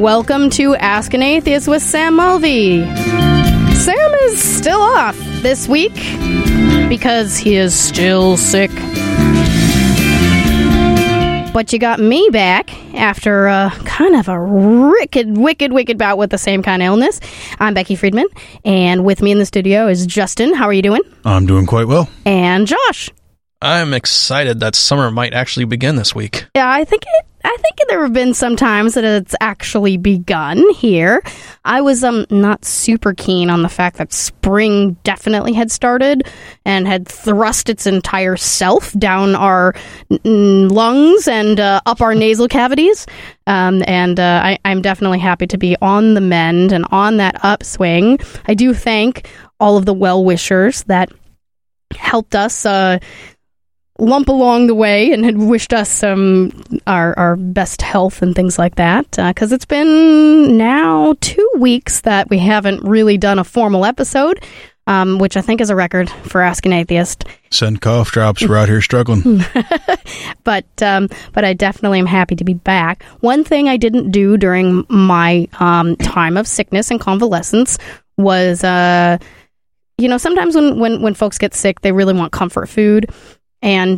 welcome to Ask an Atheist with Sam Mulvey. Sam is still off this week because he is still sick. But you got me back after kind of a wicked bout with the same kind of illness. I'm Becky Friedman, and with me in the studio is Justin. How are you doing? I'm doing quite well. And Josh. I'm excited that summer might actually begin this week. Yeah, I think there have been some times that it's actually begun here. I was not super keen on the fact that spring definitely had started and had thrust its entire self down our lungs and up our nasal cavities. I'm definitely happy to be on the mend and on that upswing. I do thank all of the well-wishers that helped us lump along the way and had wished us our best health and things like that, because it's been now 2 weeks that we haven't really done a formal episode, which I think is a record for Ask an Atheist. Send cough drops. We're out here struggling. But I definitely am happy to be back. One thing I didn't do during my time of sickness and convalescence was, sometimes when folks get sick, they really want comfort food. And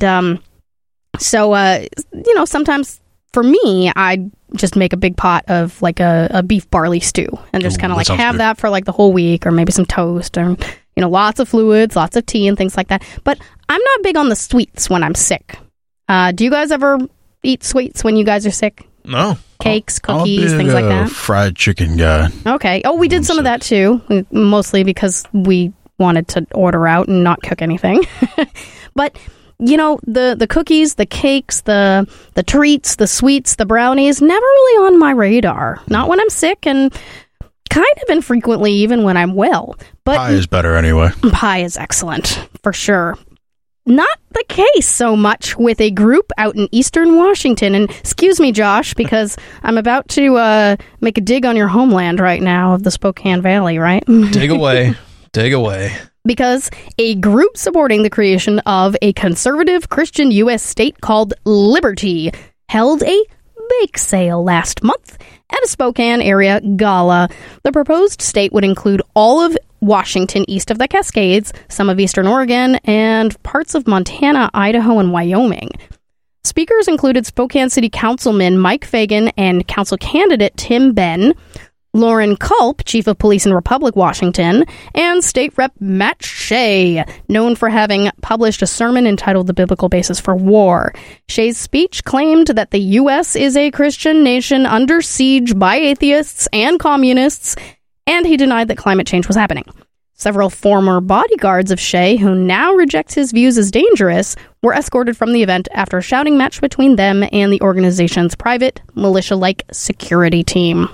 sometimes for me, I just make a big pot of like a beef barley stew and just kind of like have that for like the whole week, or maybe some toast, or lots of fluids, lots of tea and things like that. But I'm not big on the sweets when I'm sick. Do you guys ever eat sweets when you guys are sick? No. Cakes, cookies, things like that? Fried chicken guy. Okay. Oh, we did some of that too, mostly because we wanted to order out and not cook anything. But the cookies, the cakes, the treats, the sweets, the brownies, never really on my radar. Not when I'm sick, and kind of infrequently even when I'm well. But pie is better anyway. Pie is excellent, for sure. Not the case so much with a group out in Eastern Washington. And excuse me, Josh, because I'm about to make a dig on your homeland right now of the Spokane Valley, right? Dig away. Dig away. Because a group supporting the creation of a conservative Christian U.S. state called Liberty held a bake sale last month at a Spokane area gala. The proposed state would include all of Washington east of the Cascades, some of eastern Oregon, and parts of Montana, Idaho, and Wyoming. Speakers included Spokane City Councilman Mike Fagan and council candidate Tim Benn, Lauren Culp, Chief of Police in Republic, Washington, and State Rep Matt Shea, known for having published a sermon entitled The Biblical Basis for War. Shea's speech claimed that the U.S. is a Christian nation under siege by atheists and communists, and he denied that climate change was happening. Several former bodyguards of Shea, who now rejects his views as dangerous, were escorted from the event after a shouting match between them and the organization's private, militia-like security team.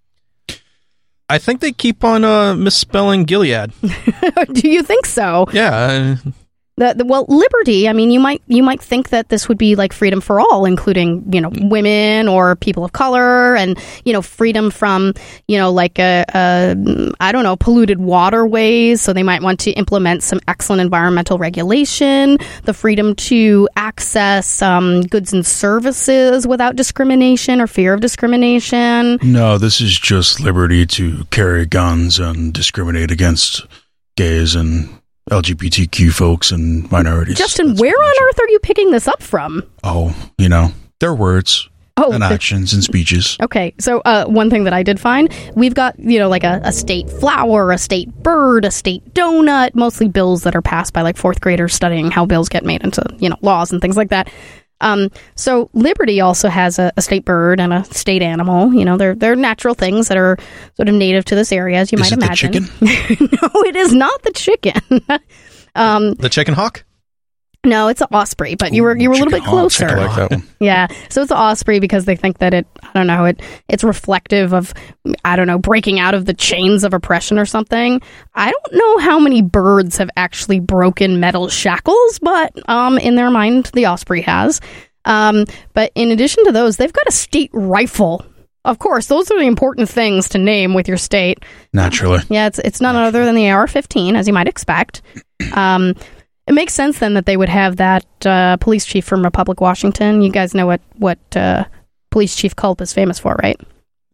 I think they keep on misspelling Gilead. Do you think so? Yeah. Well, liberty, I mean, you might think that this would be like freedom for all, including, women or people of color, and, freedom from, polluted waterways. So they might want to implement some excellent environmental regulation, the freedom to access goods and services without discrimination or fear of discrimination. No, this is just liberty to carry guns and discriminate against gays and LGBTQ folks and minorities. Justin, where on earth are you picking this up from? Oh, their words and actions and speeches. Okay, so one thing that I did find, we've got, like a state flower, a state bird, a state donut, mostly bills that are passed by like fourth graders studying how bills get made into, laws and things like that. So Liberty also has a state bird and a state animal. They're natural things that are sort of native to this area, as you might imagine. Is it the chicken? No, it is not the chicken. The chicken hawk? No, it's an osprey, but you were a little bit closer. I like that one. Yeah, so it's an osprey because they think that it's reflective of, breaking out of the chains of oppression or something. I don't know how many birds have actually broken metal shackles, but in their mind, the osprey has. But in addition to those, they've got a state rifle. Of course, those are the important things to name with your state. Naturally. Yeah, it's none other than the AR-15, as you might expect. It makes sense then that they would have that police chief from Republic, Washington. You guys know what Police Chief Culp is famous for, right?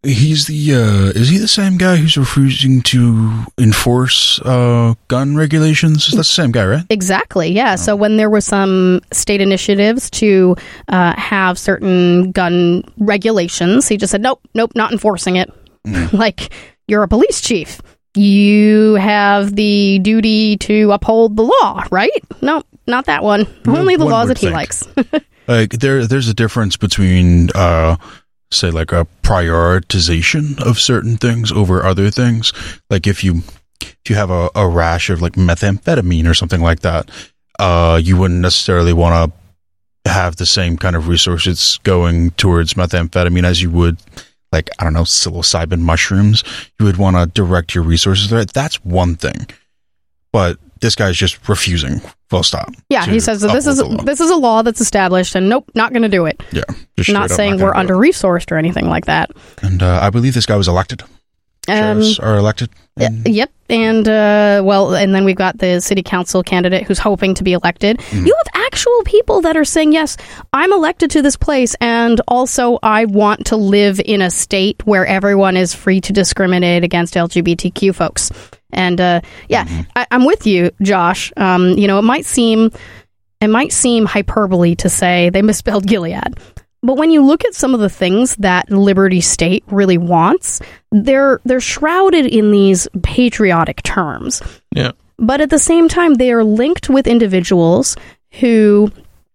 He's the is he the same guy who's refusing to enforce gun regulations? That's the same guy, right? Exactly, yeah. So when there were some state initiatives to have certain gun regulations, he just said, nope, not enforcing it. Like, you're a police chief. You have the duty to uphold the law, right? No, not that one. Only the laws that he likes. Like, there's a difference between, say, like a prioritization of certain things over other things. Like, if you have a rash of, like, methamphetamine or something like that, you wouldn't necessarily want to have the same kind of resources going towards methamphetamine as you would, like, I don't know, psilocybin mushrooms. You would want to direct your resources there. That's one thing. But this guy's just refusing, full stop. Yeah, he says that this is a law that's established, and nope, not going to do it. Yeah. Not saying we're under-resourced or anything like that. And I believe this guy was elected. Sheriffs are elected. Yep. And, and then we've got the city council candidate who's hoping to be elected. You have actual people that are saying, yes, I'm elected to this place, and also I want to live in a state where everyone is free to discriminate against LGBTQ folks. And, I'm with you, Josh. It might seem hyperbole to say they misspelled Gilead. But when you look at some of the things that Liberty State really wants, they're shrouded in these patriotic terms. Yeah. But at the same time, they are linked with individuals who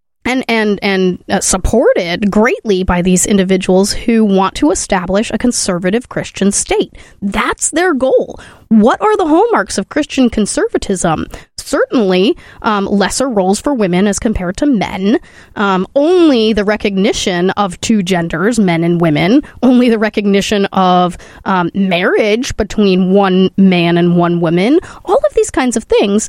and supported greatly by these individuals who want to establish a conservative Christian state. That's their goal. What are the hallmarks of Christian conservatism? Certainly, lesser roles for women as compared to men, only the recognition of two genders, men and women, only the recognition of marriage between one man and one woman, all of these kinds of things.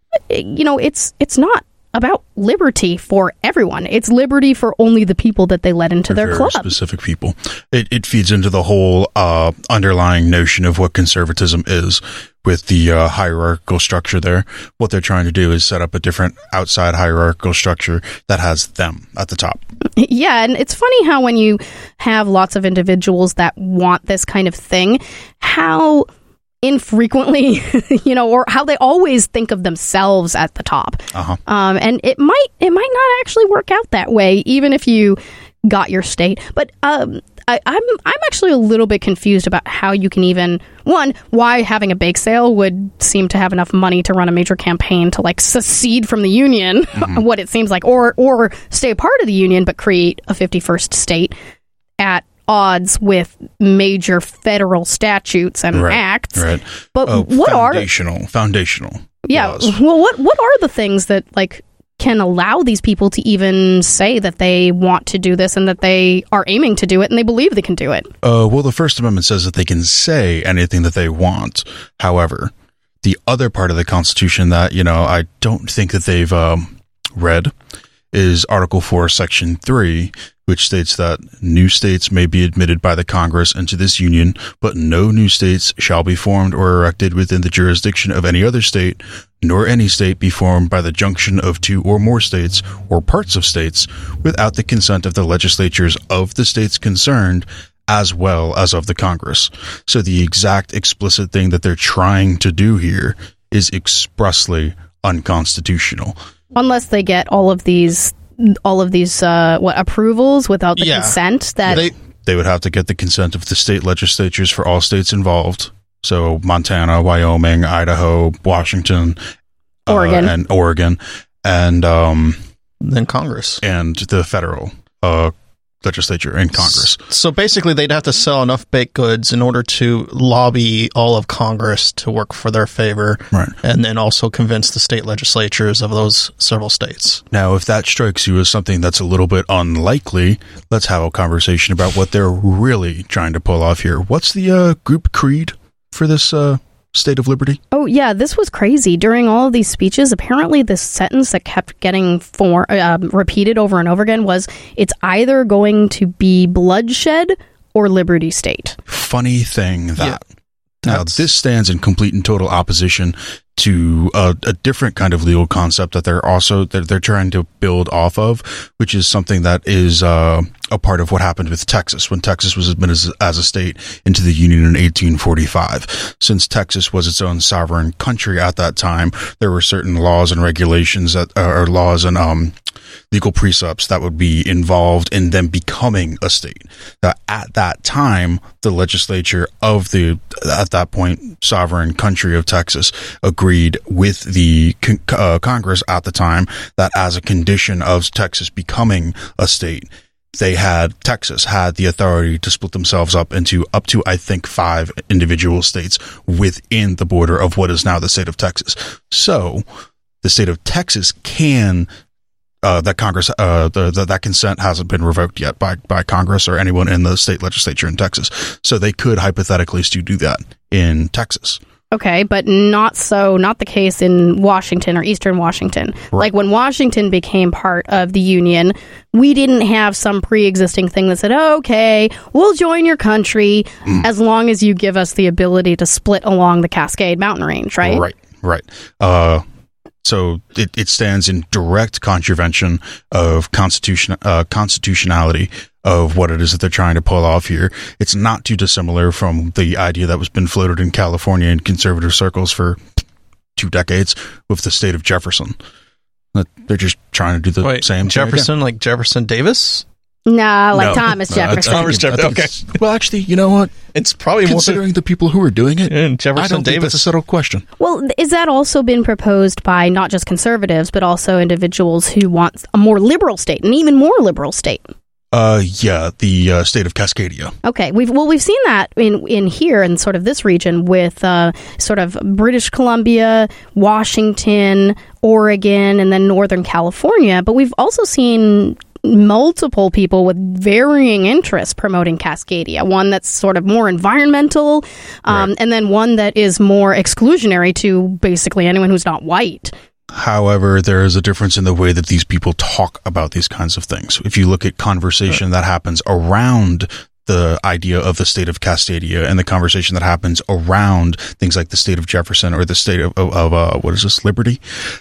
It's not about liberty for everyone. It's liberty for only the people that they let into their club. Specific people. It feeds into the whole underlying notion of what conservatism is with the hierarchical structure there. What they're trying to do is set up a different outside hierarchical structure that has them at the top. Yeah, and it's funny how when you have lots of individuals that want this kind of thing, how infrequently, or how they always think of themselves at the top. And it might not actually work out that way, even if you got your state. But I'm actually a little bit confused about how you can even, why having a bake sale would seem to have enough money to run a major campaign to, like, secede from the union, what it seems like, or stay a part of the union but create a 51st state at odds with major federal statutes and acts. Right. But foundational. Yeah. Laws. Well, what are the things that, like, can allow these people to even say that they want to do this and that they are aiming to do it and they believe they can do it? Well, the First Amendment says that they can say anything that they want. However, the other part of the Constitution that, I don't think that they've read is Article 4, Section 3, which states that new states may be admitted by the Congress into this union, but no new states shall be formed or erected within the jurisdiction of any other state, nor any state be formed by the junction of two or more states or parts of states without the consent of the legislatures of the states concerned, as well as of the Congress. So the exact explicit thing that they're trying to do here is expressly unconstitutional. Unless they get all of these approvals without the consent that they would have to get the consent of the state legislatures for all states involved. So Montana, Wyoming, Idaho, Washington, Oregon, and then Congress and the federal legislature and Congress. So basically, they'd have to sell enough baked goods in order to lobby all of Congress to work for their favor, right? And then also convince the state legislatures of those several states. Now, if that strikes you as something that's a little bit unlikely, let's have a conversation about what they're really trying to pull off here. What's the group creed for this State of Liberty? Oh, yeah, this was crazy. During all of these speeches, apparently this sentence that kept getting repeated over and over again was, it's either going to be bloodshed or Liberty State. Funny thing that. Now, this stands in complete and total opposition to a different kind of legal concept that they're trying to build off of, which is something that is a part of what happened with Texas when Texas was admitted as a state into the Union in 1845. Since Texas was its own sovereign country at that time, there were certain laws and regulations that or laws and legal precepts that would be involved in them becoming a state. Now, at that time, the legislature of the, at that point, sovereign country of Texas agreed with the Congress at the time that as a condition of Texas becoming a state, Texas had the authority to split themselves up to, I think, 5 individual states within the border of what is now the state of Texas. So the state of Texas can, that Congress, that consent hasn't been revoked yet by Congress or anyone in the state legislature in Texas. So they could hypothetically still do that in Texas. Okay, but not the case in Washington or Eastern Washington. Right. Like when Washington became part of the Union, we didn't have some pre-existing thing that said, okay, we'll join your country as long as you give us the ability to split along the Cascade Mountain Range, right? Right. So it stands in direct contravention of constitutionality of what it is that they're trying to pull off here. It's not too dissimilar from the idea that was been floated in California in conservative circles for 2 decades with the state of Jefferson. They're just trying to do the same Jefferson, like Jefferson Davis? No, Thomas Jefferson. Thomas Jefferson. Okay. Well, actually, you know what? It's probably considering the people who are doing it. And Jefferson I don't think that's a settled question. Well, is that also been proposed by not just conservatives, but also individuals who want a more liberal state, an even more liberal state? Yeah, the state of Cascadia. Okay, we've seen that in here in sort of this region with sort of British Columbia, Washington, Oregon, and then Northern California. But we've also seen multiple people with varying interests promoting Cascadia. One that's sort of more environmental, and then one that is more exclusionary to basically anyone who's not white. However, there is a difference in the way that these people talk about these kinds of things. If you look at conversation that happens around the idea of the state of Cascadia and the conversation that happens around things like the state of Jefferson or the state of what is this, Liberty?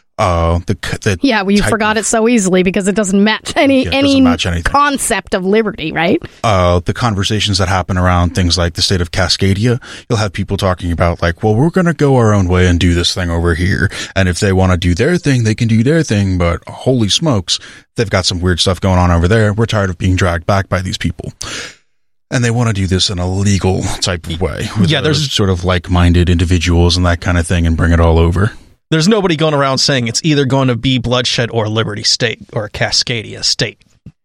You forgot it so easily because it doesn't match any concept of liberty, right? The conversations that happen around things like the state of Cascadia, you'll have people talking about like, well, we're going to go our own way and do this thing over here. And if they want to do their thing, they can do their thing. But holy smokes, they've got some weird stuff going on over there. We're tired of being dragged back by these people. And they want to do this in a legal type of way. There's sort of like-minded individuals and that kind of thing and bring it all over. There's nobody going around saying it's either going to be Bloodshed or Liberty State or Cascadia State.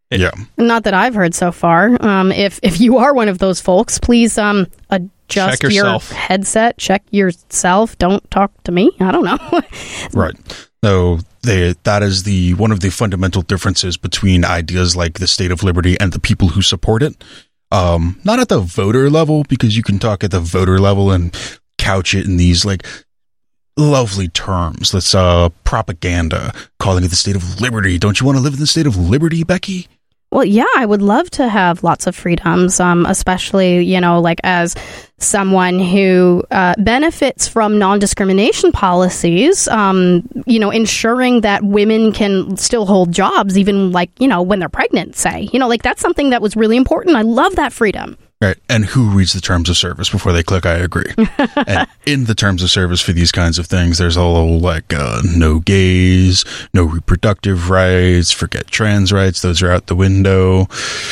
Not that I've heard so far. If you are one of those folks, please adjust your headset. Check yourself. Don't talk to me. I don't know. Right. So that is one of the fundamental differences between ideas like the State of Liberty and the people who support it. Not at the voter level, because you can talk at the voter level and couch it in these like lovely terms. That's propaganda, calling it the state of liberty. Don't you want to live in the state of liberty, Becky? Well, yeah, I would love to have lots of freedoms, especially, like as someone who benefits from non-discrimination policies, ensuring that women can still hold jobs, even when they're pregnant, say. That's something that was really important. I love that freedom. Right. And who reads the terms of service before they click I agree? And in the terms of service for these kinds of things, there's a whole no gays, no reproductive rights, forget trans rights. Those are out the window.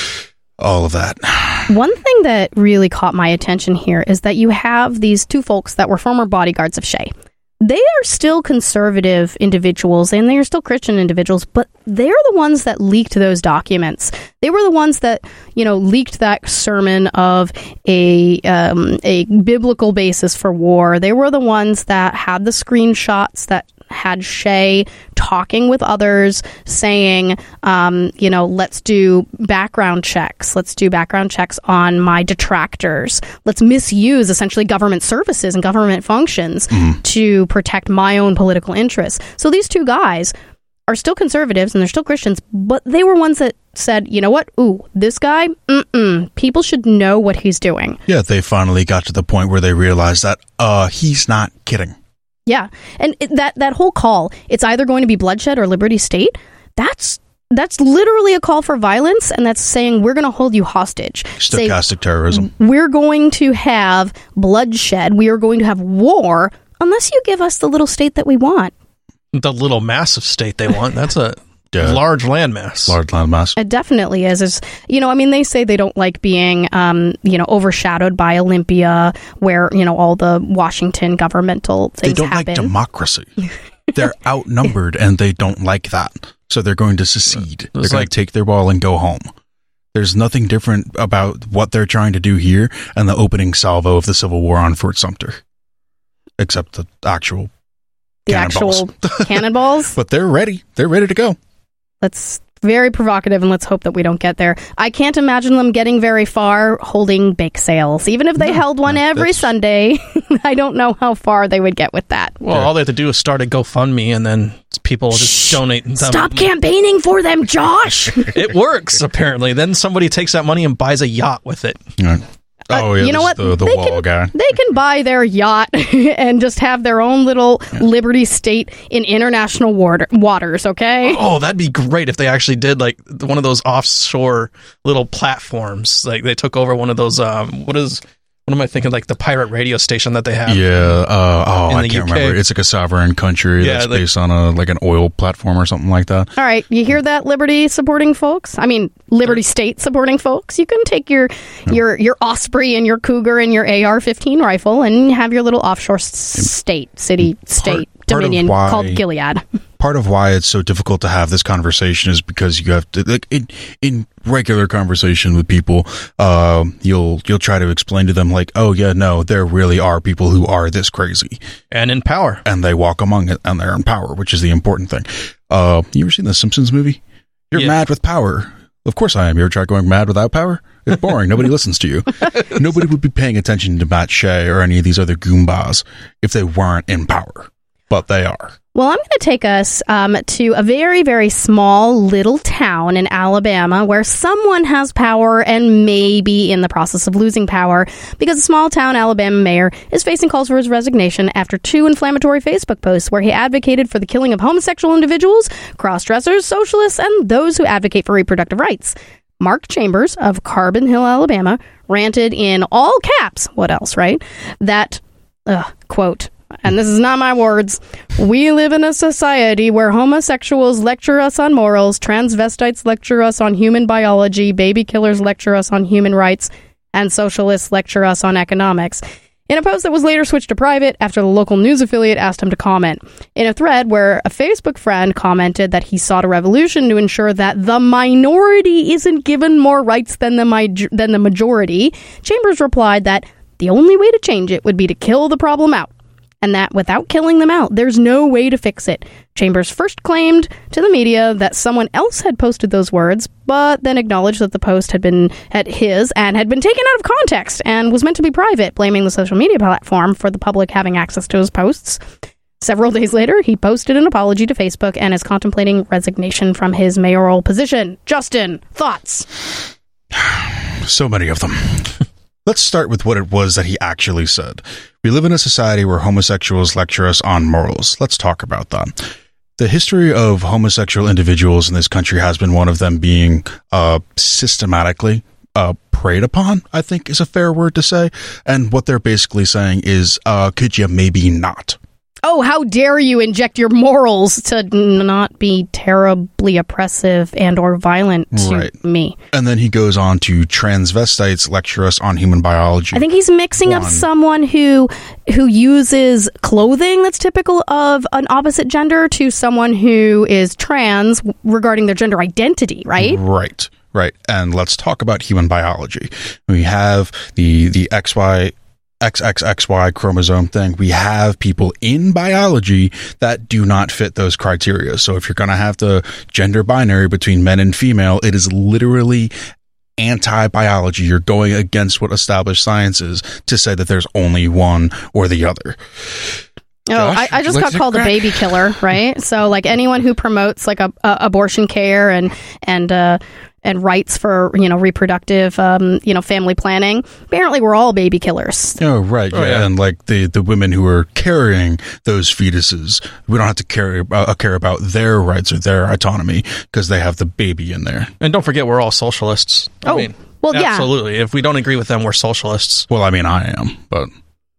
All of that. One thing that really caught my attention here is that you have these 2 folks that were former bodyguards of Shea. They are still conservative individuals and they are still Christian individuals, but they're the ones that leaked those documents. They were the ones that, leaked that sermon of a biblical basis for war. They were the ones that had the screenshots that had Shea talking with others saying, let's do background checks. Let's do background checks on my detractors. Let's misuse essentially government services and government functions to protect my own political interests. So these 2 guys are still conservatives and they're still Christians, but they were ones that said, you know what? Ooh, this guy, people should know what he's doing. Yeah, they finally got to the point where they realized that he's not kidding. Yeah. And that whole call, it's either going to be bloodshed or Liberty State. That's literally a call for violence, and that's saying we're going to hold you hostage. Stochastic terrorism. We're going to have bloodshed. We are going to have war unless you give us the little state that we want. The little massive state they want. That's a large landmass. Large landmass. It definitely is. They say they don't like being, overshadowed by Olympia, where, all the Washington governmental things happen. They don't like democracy. They're outnumbered, and they don't like that. So they're going to secede. They're going to take their ball and go home. There's nothing different about what they're trying to do here and the opening salvo of the Civil War on Fort Sumter, except the actual cannonballs. But they're ready. They're ready to go. That's very provocative, and let's hope that we don't get there. I can't imagine them getting very far holding bake sales. Even if they held one every Sunday, I don't know how far they would get with that. Well, all they have to do is start a GoFundMe, and then people will just donate them. Stop campaigning for them, Josh! It works, apparently. Then somebody takes that money and buys a yacht with it. Right. You know what? The wall guy. They can buy their yacht and just have their own little Liberty State in international waters, okay? Oh, that'd be great if they actually did like one of those offshore little platforms. Like they took over one of those, what am I thinking? Like the pirate radio station that they have. Yeah. I can't remember. It's like a sovereign country that's based on an oil platform or something like that. All right. You hear that, Liberty supporting folks? I mean, Liberty State supporting folks? You can take your Osprey and your Cougar and your AR-15 rifle and have your little offshore state dominion called Gilead. Part of why it's so difficult to have this conversation is because you have to, in regular conversation with people, you'll try to explain to them like, oh yeah, no, there really are people who are this crazy and in power, and they walk among it, and they're in power, which is the important thing. You ever seen the Simpsons movie? You're mad with power. Of course I am. You ever tried going mad without power? It's boring. Nobody listens to you. Nobody would be paying attention to Matt Shea or any of these other Goombas if they weren't in power. But they are. Well, I'm going to take us to a very, very small little town in Alabama where someone has power and may be in the process of losing power because a small town Alabama mayor is facing calls for his resignation after 2 inflammatory Facebook posts where he advocated for the killing of homosexual individuals, cross-dressers, socialists, and those who advocate for reproductive rights. Mark Chambers of Carbon Hill, Alabama, ranted in all caps, what else, right? That, quote, and this is not my words, we live in a society where homosexuals lecture us on morals, transvestites lecture us on human biology, baby killers lecture us on human rights, and socialists lecture us on economics. In a post that was later switched to private after the local news affiliate asked him to comment. In a thread where a Facebook friend commented that he sought a revolution to ensure that the minority isn't given more rights than the majority, Chambers replied that the only way to change it would be to kill the problem out, and that without killing them out, there's no way to fix it. Chambers first claimed to the media that someone else had posted those words, but then acknowledged that the post had been taken out of context and was meant to be private, blaming the social media platform for the public having access to his posts. Several days later, he posted an apology to Facebook and is contemplating resignation from his mayoral position. Justin, thoughts? So many of them. Let's start with what it was that he actually said. We live in a society where homosexuals lecture us on morals. Let's talk about that. The history of homosexual individuals in this country has been one of them being systematically preyed upon, I think is a fair word to say. And what they're basically saying is, could you maybe not? Oh, how dare you inject your morals to not be terribly oppressive and or violent to me. And then he goes on to transvestites lecture us on human biology. I think he's mixing up someone who uses clothing that's typical of an opposite gender to someone who is trans regarding their gender identity, right? Right. And let's talk about human biology. We have the XXXY chromosome thing. We have people in biology that do not fit those criteria. So if you're going to have the gender binary between men and female, it is literally anti-biology. You're going against what established science is to say that there's only one or the other. Josh, I just got called a baby killer, right? So like anyone who promotes like a abortion care and rights for, reproductive, family planning. Apparently, we're all baby killers. Oh, right. Yeah. And like the women who are carrying those fetuses, we don't have to care about their rights or their autonomy because they have the baby in there. And don't forget, we're all socialists. Well, yeah. Absolutely. If we don't agree with them, we're socialists. Well, I mean, I am, but...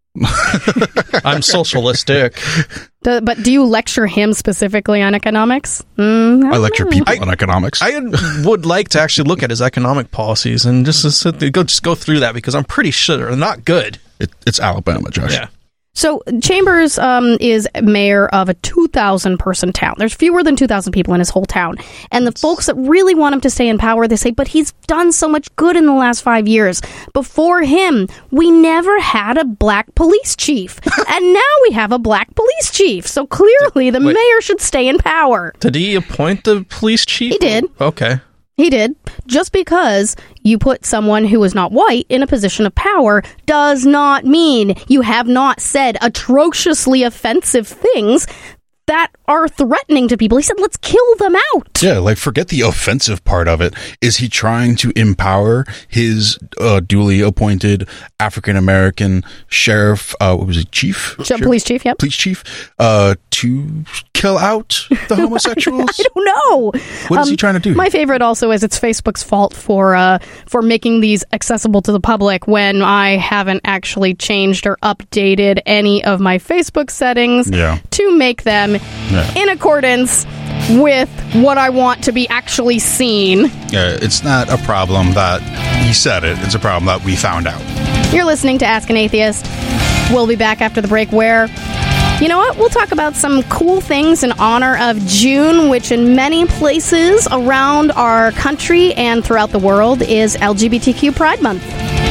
I'm socialistic. But do you lecture him specifically on economics? I lecture people on economics. I would like to actually look at his economic policies and just go through that, because I'm pretty sure they're not good. It's Alabama, Josh. Yeah. So Chambers is mayor of a 2,000-person town. There's fewer than 2,000 people in his whole town. And the folks that really want him to stay in power, they say, but he's done so much good in the last 5 years. Before him, we never had a black police chief. And now we have a black police chief. So clearly the mayor should stay in power. Did he appoint the police chief? He did. Okay. He did. Just because you put someone who is not white in a position of power does not mean you have not said atrociously offensive things that are threatening to people. He said, let's kill them out. Yeah, like, forget the offensive part of it. Is he trying to empower his duly appointed African-American sheriff, what was it, chief? Police chief, yep. Police chief, to kill out the homosexuals? I don't know. What is he trying to do? My favorite also is it's Facebook's fault for making these accessible to the public when I haven't actually changed or updated any of my Facebook settings to make them in accordance with what I want to be actually seen. Yeah, it's not a problem that he said it. It's a problem that we found out. You're listening to Ask an Atheist. We'll be back after the break where, you know what, we'll talk about some cool things in honor of June, which in many places around our country and throughout the world is LGBTQ Pride Month.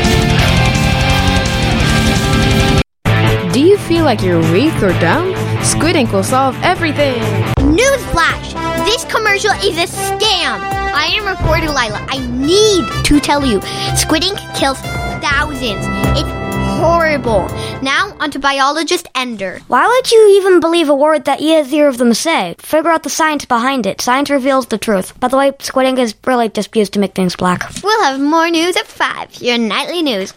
Do you feel like you're weak or down? Squid Ink will solve everything. Newsflash! This commercial is a scam! I am reporter Lila. I need to tell you, Squid Ink kills thousands. It's horrible. Now, onto biologist Ender. Why would you even believe a word that either of them say? Figure out the science behind it. Science reveals the truth. By the way, Squid Ink is really just used to make things black. We'll have more news at 5. Your nightly news.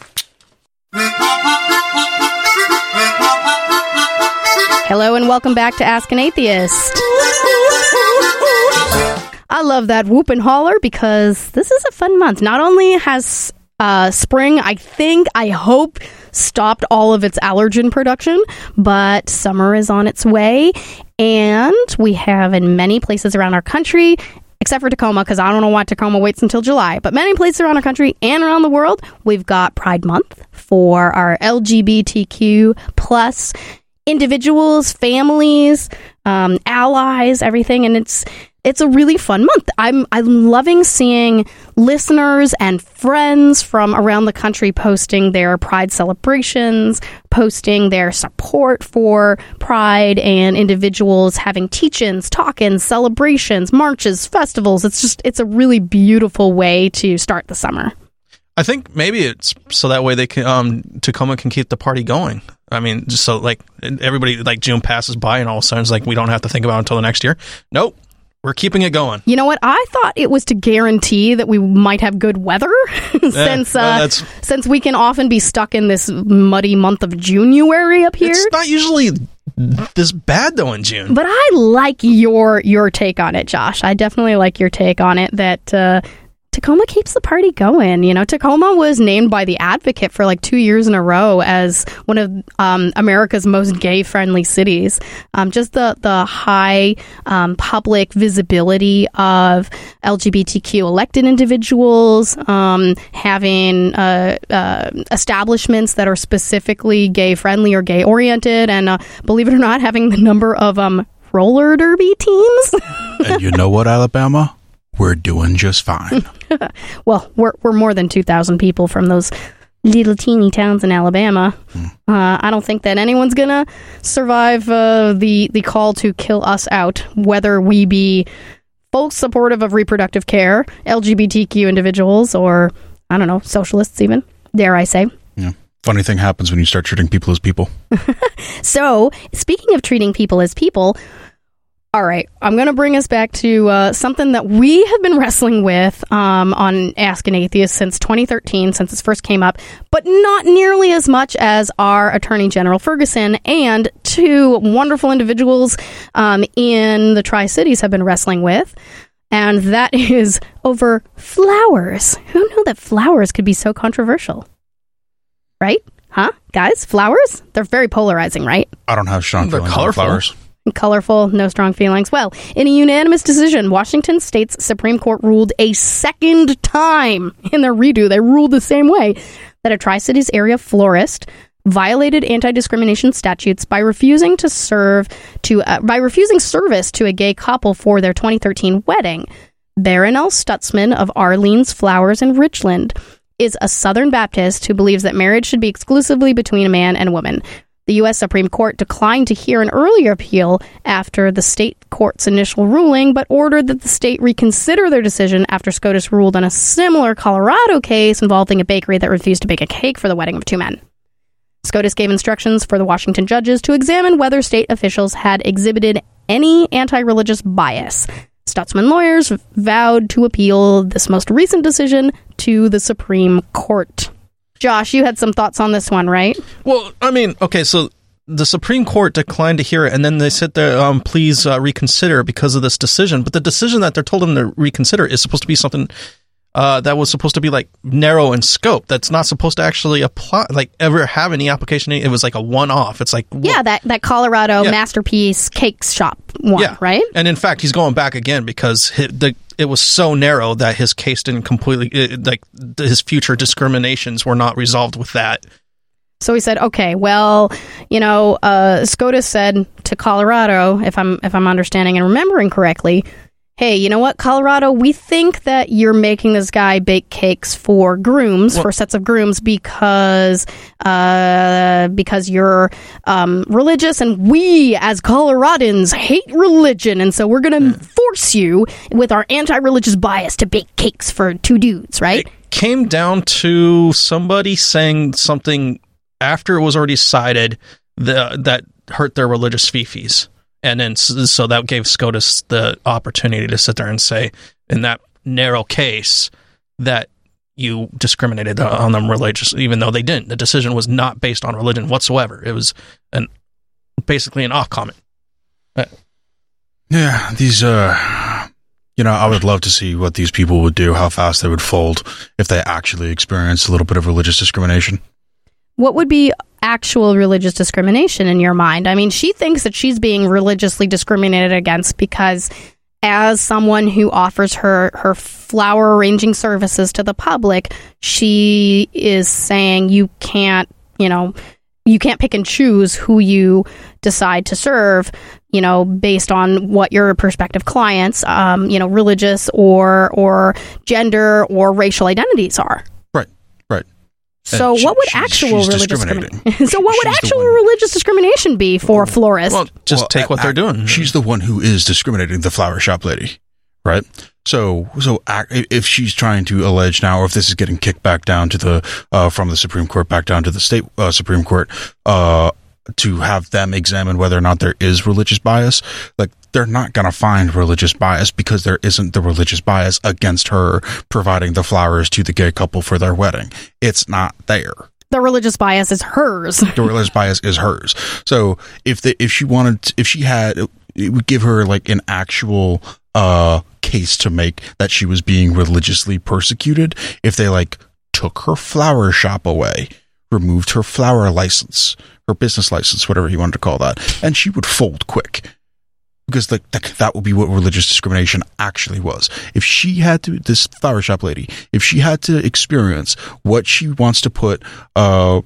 Hello and welcome back to Ask an Atheist. I love that whoop and holler because this is a fun month. Not only has spring, I hope, stopped all of its allergen production, but summer is on its way, and we have in many places around our country, except for Tacoma, because I don't know why Tacoma waits until July, but many places around our country and around the world, we've got Pride Month for our LGBTQ plus individuals, families, allies, everything, and it's a really fun month. I'm loving seeing listeners and friends from around the country posting their Pride celebrations, posting their support for Pride and individuals, having teach-ins, talk-ins, celebrations, marches, festivals. It's a really beautiful way to start the summer. I think maybe it's so that way they can Tacoma can keep the party going. I mean, just so like everybody, like June passes by and all of a sudden it's like we don't have to think about it until the next year. Nope. We're keeping it going. You know what? I thought it was to guarantee that we might have good weather since we can often be stuck in this muddy month of January up here. It's not usually this bad though in June. But I like your take on it, Josh. I definitely like your take on it that Tacoma keeps the party going. You know, Tacoma was named by The Advocate for like 2 years in a row as one of America's most gay-friendly cities. Just the high public visibility of LGBTQ elected individuals, having establishments that are specifically gay-friendly or gay-oriented, and believe it or not, having the number of roller derby teams. And you know what, Alabama? We're doing just fine. Well, we're more than 2,000 people from those little teeny towns in Alabama. I don't think that anyone's gonna survive the call to kill us out, whether we be full supportive of reproductive care, LGBTQ individuals, or, I don't know, socialists even, dare I say. Yeah. Funny thing happens when you start treating people as people. So, speaking of treating people as people, All right, I'm going to bring us back to something that we have been wrestling with on Ask an Atheist since 2013, since this first came up, but not nearly as much as our Attorney General Ferguson and two wonderful individuals in the Tri-Cities have been wrestling with, and that is over flowers. Who knew that flowers could be so controversial? Right? Huh? Guys, flowers? They're very polarizing, right? I don't have strong feelings on flowers. Colorful, no strong feelings. Well, in a unanimous decision, Washington State's Supreme Court ruled a second time in their redo. They ruled the same way that a Tri-Cities area florist violated anti-discrimination statutes by refusing service to a gay couple for their 2013 wedding. Baron L. Stutzman of Arlene's Flowers in Richland is a Southern Baptist who believes that marriage should be exclusively between a man and a woman. The U.S. Supreme Court declined to hear an earlier appeal after the state court's initial ruling, but ordered that the state reconsider their decision after SCOTUS ruled on a similar Colorado case involving a bakery that refused to bake a cake for the wedding of two men. SCOTUS gave instructions for the Washington judges to examine whether state officials had exhibited any anti-religious bias. Stutzman lawyers vowed to appeal this most recent decision to the Supreme Court. Josh, you had some thoughts on this one, right? Well, I mean, okay, so the Supreme Court declined to hear it, and then they said, please reconsider because of this decision. But the decision that they're told them to reconsider is supposed to be something that was supposed to be like narrow in scope. That's not supposed to actually apply, like ever have any application. It was like a one-off. It's like that Colorado Masterpiece cake shop one, right? And in fact, he's going back again because it was so narrow that his case didn't completely his future discriminations were not resolved with that. So he said, okay, well, SCOTUS said to Colorado, if I'm understanding and remembering correctly, hey, you know what, Colorado, we think that you're making this guy bake cakes for grooms, for sets of grooms, because you're religious, and we, as Coloradans, hate religion, and so we're going to force you, with our anti-religious bias, to bake cakes for two dudes, right? It came down to somebody saying something after it was already cited that hurt their religious fees. And then, so that gave SCOTUS the opportunity to sit there and say, in that narrow case, that you discriminated on them religiously, even though they didn't. The decision was not based on religion whatsoever. It was basically an off comment. Yeah, these, I would love to see what these people would do, how fast they would fold if they actually experienced a little bit of religious discrimination. What would be actual religious discrimination in your mind? I mean, she thinks that she's being religiously discriminated against because as someone who offers her flower arranging services to the public, she is saying you can't pick and choose who you decide to serve, based on what your prospective clients, religious or gender or racial identities are. So what would actual religious discrimination be for a florist? Well, take what they're doing. She's the one who is discriminating, the flower shop lady, right? So if she's trying to allege now, or if this is getting kicked back down to the from the Supreme Court back down to the state Supreme Court, to have them examine whether or not there is religious bias, like they're not going to find religious bias because there isn't the religious bias against her providing the flowers to the gay couple for their wedding. It's not there. The religious bias is hers. The religious bias is hers. So if she had, it would give her like an actual case to make that she was being religiously persecuted if they like took her flower shop away, removed her flower license, her business license, whatever you wanted to call that, and she would fold quick. Because that would be what religious discrimination actually was. If she had to, this flower shop lady, if she had to experience what she wants to put her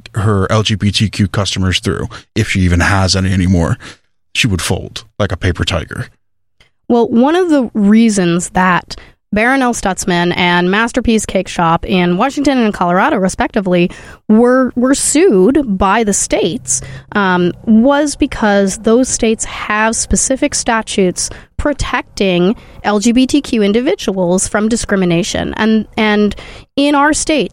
LGBTQ customers through, if she even has any anymore, she would fold like a paper tiger. Well, one of the reasons that Baron L. Stutzman and Masterpiece Cake Shop in Washington and Colorado, respectively, were sued by the states was because those states have specific statutes protecting LGBTQ individuals from discrimination. And in our states,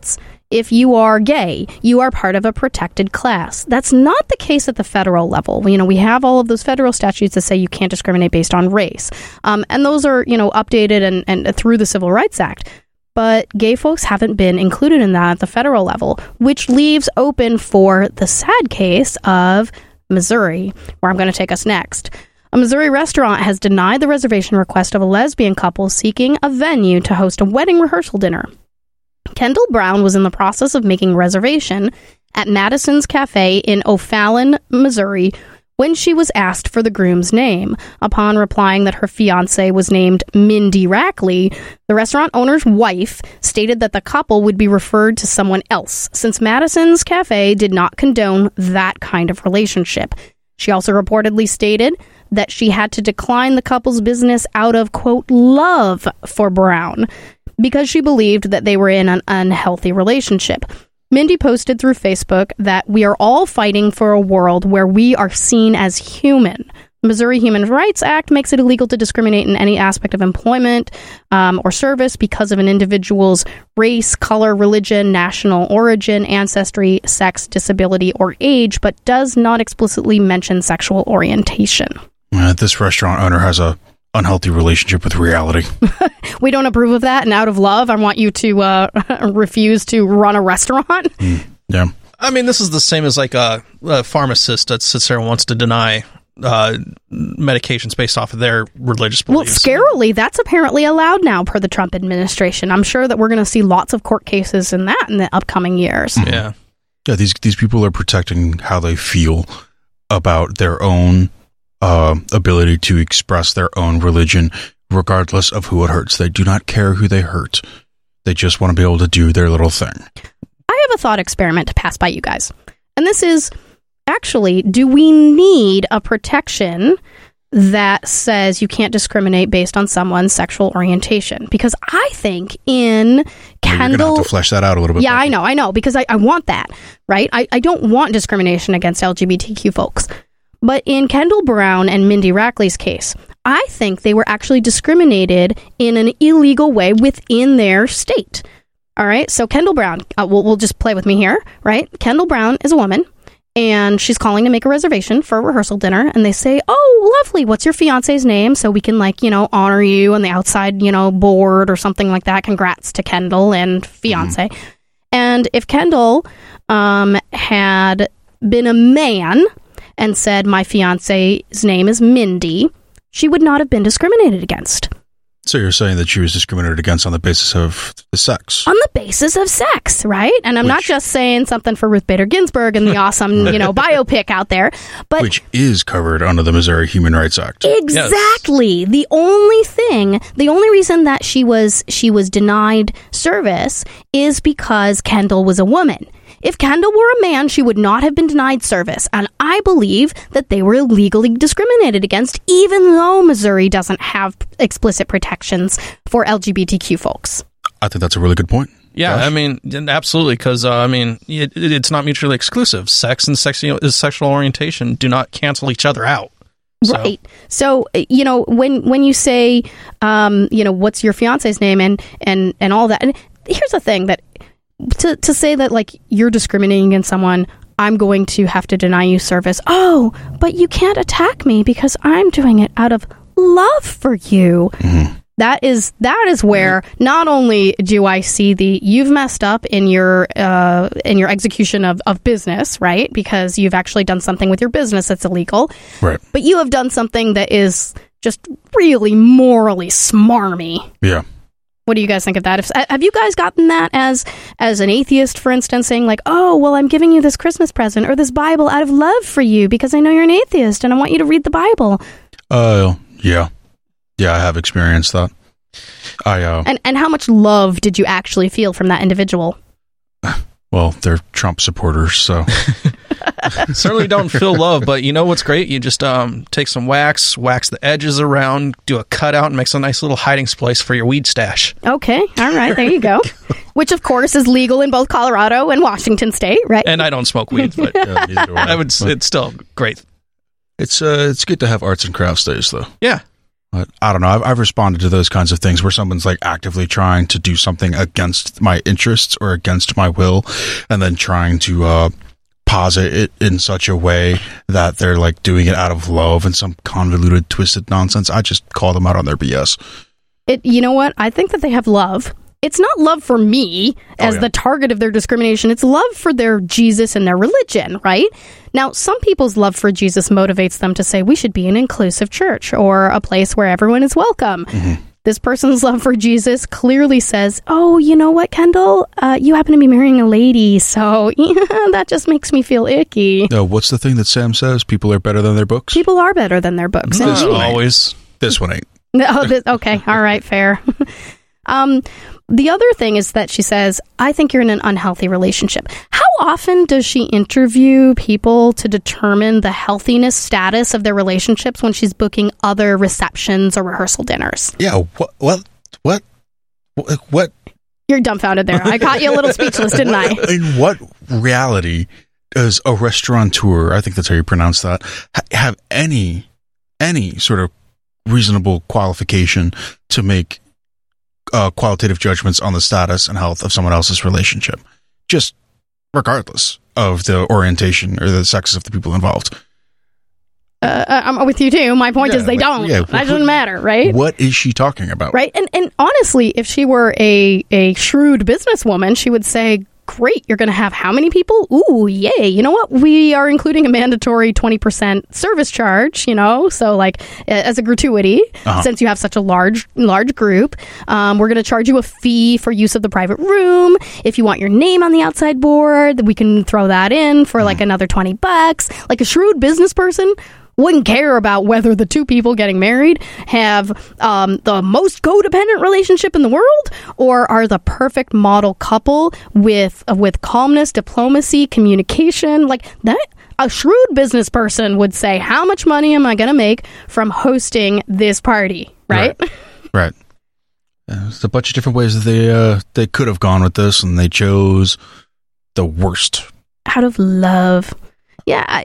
if you are gay, you are part of a protected class. That's not the case at the federal level. You know, we have all of those federal statutes that say you can't discriminate based on race. And those are, you know, updated and through the Civil Rights Act. But gay folks haven't been included in that at the federal level, which leaves open for the sad case of Missouri, where I'm going to take us next. A Missouri restaurant has denied the reservation request of a lesbian couple seeking a venue to host a wedding rehearsal dinner. Kendall Brown was in the process of making a reservation at Madison's Cafe in O'Fallon, Missouri, when she was asked for the groom's name. Upon replying that her fiancé was named Mindy Rackley, the restaurant owner's wife stated that the couple would be referred to someone else, since Madison's Cafe did not condone that kind of relationship. She also reportedly stated that she had to decline the couple's business out of, quote, love for Brown, because she believed that they were in an unhealthy relationship. Mindy posted through Facebook that we are all fighting for a world where we are seen as human. The Missouri Human Rights Act makes it illegal to discriminate in any aspect of employment or service because of an individual's race, color, religion, national origin, ancestry, sex, disability, or age, but does not explicitly mention sexual orientation. This restaurant owner has a unhealthy relationship with reality. We don't approve of that, and out of love, I want you to refuse to run a restaurant. Yeah. I mean, this is the same as like a pharmacist that sits there and wants to deny medications based off of their religious beliefs. Well, scarily, that's apparently allowed now per the Trump administration. I'm sure that we're going to see lots of court cases in that in the upcoming years. Yeah. Yeah, these people are protecting how they feel about their own ability to express their own religion, regardless of who it hurts. They do not care who they hurt. They just want to be able to do their little thing. I have a thought experiment to pass by you guys. And this is, actually, do we need a protection that says you can't discriminate based on someone's sexual orientation? Because I think in Kendall... You're going to have to flesh that out a little bit. Yeah, I know, because I want that, right? I don't want discrimination against LGBTQ folks. But in Kendall Brown and Mindy Rackley's case, I think they were actually discriminated in an illegal way within their state. All right, so Kendall Brown, we'll just play with me here, right? Kendall Brown is a woman, and she's calling to make a reservation for a rehearsal dinner, and they say, oh, lovely, what's your fiance's name? So we can, honor you on the outside, board or something like that. Congrats to Kendall and fiance. Mm-hmm. And if Kendall had been a man and said, my fiance's name is Mindy, she would not have been discriminated against. So you're saying that she was discriminated against on the basis of the sex? On the basis of sex, right? And I'm not just saying something for Ruth Bader Ginsburg and the awesome, biopic out there, but which is covered under the Missouri Human Rights Act. Exactly. Yes. The only reason that she was denied service is because Kendall was a woman. If Kendall were a man, she would not have been denied service, and I believe that they were illegally discriminated against, even though Missouri doesn't have explicit protections for LGBTQ folks. I think that's a really good point. Yeah, Josh? I mean, absolutely, because, it's not mutually exclusive. Sex and sexual orientation do not cancel each other out. Right. So, when you say, what's your fiance's name and all that, and here's the thing that... To say that, you're discriminating against someone, I'm going to have to deny you service. Oh, but you can't attack me because I'm doing it out of love for you. Mm-hmm. That is where not only do I see you've messed up in your execution of business, right? Because you've actually done something with your business that's illegal. Right. But you have done something that is just really morally smarmy. Yeah. What do you guys think of that? Have you guys gotten that as an atheist, for instance, saying oh, well, I'm giving you this Christmas present or this Bible out of love for you because I know you're an atheist and I want you to read the Bible? Yeah. Yeah, I have experienced that. And how much love did you actually feel from that individual? Well, they're Trump supporters, so... Certainly don't feel love, but you know what's great? You just take some wax the edges around, do a cutout, and makes a nice little hiding place for your weed stash. Okay, all right, there you go. Which, of course, is legal in both Colorado and Washington State, right? And I don't smoke weed, but neither do I. It's still great. It's good to have arts and crafts days, though. Yeah. But I don't know. I've responded to those kinds of things where someone's like actively trying to do something against my interests or against my will, and then trying to posit it in such a way that they're like doing it out of love and some convoluted, twisted nonsense. I just call them out on their BS. You know what? I think that they have love. It's not love for me as the target of their discrimination. It's love for their Jesus and their religion, right? Now, some people's love for Jesus motivates them to say we should be an inclusive church or a place where everyone is welcome. Mm-hmm. This person's love for Jesus clearly says, oh, you know what, Kendall? You happen to be marrying a lady, so that just makes me feel icky. What's the thing that Sam says? People are better than their books? People are better than their books. Not always. This one ain't. Okay, all right, fair. The other thing is that she says, I think you're in an unhealthy relationship. How often does she interview people to determine the healthiness status of their relationships when she's booking other receptions or rehearsal dinners? Yeah, what? You're dumbfounded there. I caught you a little speechless, didn't I? In what reality does a restaurateur, I think that's how you pronounce that, have any sort of reasonable qualification to make qualitative judgments on the status and health of someone else's relationship, just regardless of the orientation or the sex of the people involved? I'm with you too. My point is they don't. Yeah, that doesn't matter, right? What is she talking about? Right. And honestly, if she were a shrewd businesswoman, she would say, great, you're going to have how many people? Ooh, yay. You know what? We are including a mandatory 20% service charge, so like as a gratuity, since you have such a large like we're going to charge you a fee for use of the private room. If you want your name on the outside board, we can throw that in for like another $20. Like a shrewd business person wouldn't care about whether the two people getting married have the most codependent relationship in the world or are the perfect model couple with calmness, diplomacy, communication. Like that, a shrewd business person would say, how much money am I going to make from hosting this party, right? Right. There's a bunch of different ways that they could have gone with this, and they chose the worst. Out of love. Yeah,